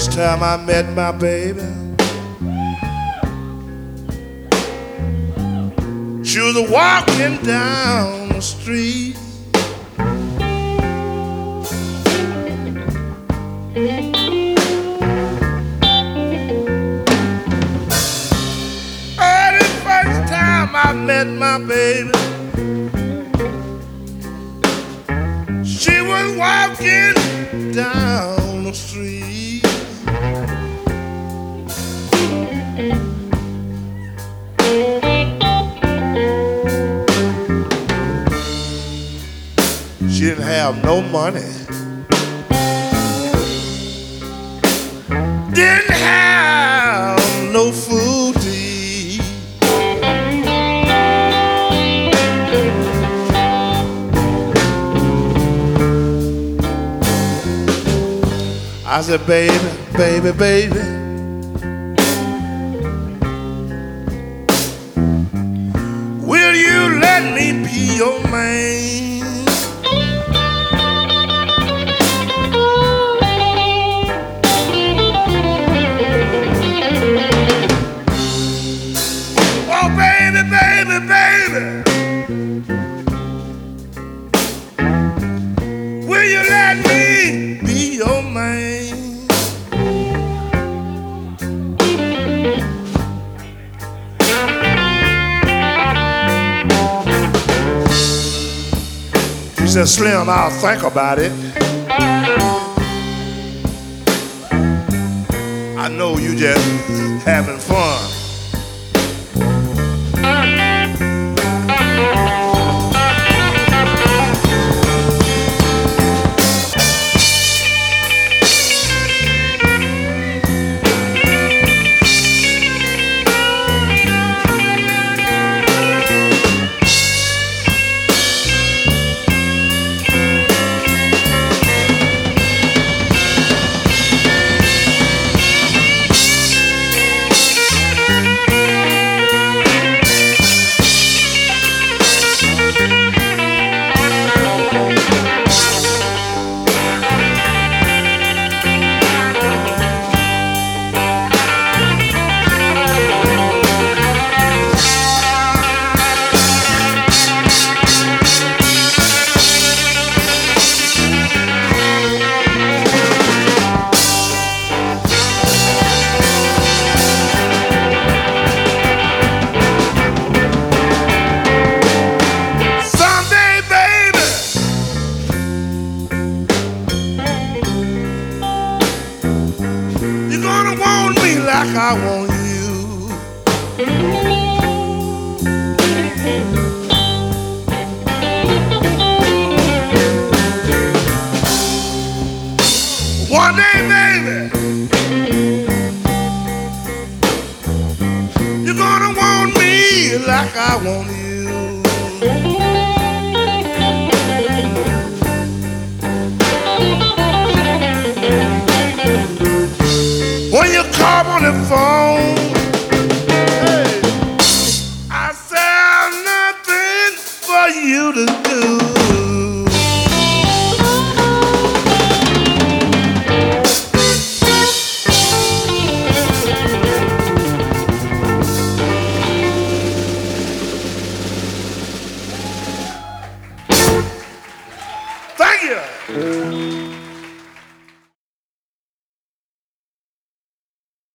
first time I met my baby, she was walking down the street. The first time I met my baby, she was walking down the street. She didn't have no money, didn't have no food to eat. I said, baby, baby, baby, will you let me be your man? Oh, baby, baby, baby, will you let me be your man? She said, Slim, I'll think about it. I know you just having fun. Like I want you. One day, baby, you're gonna want me like I want you. When you call on the phone, hey, I say I've nothing for you to do. Thank you.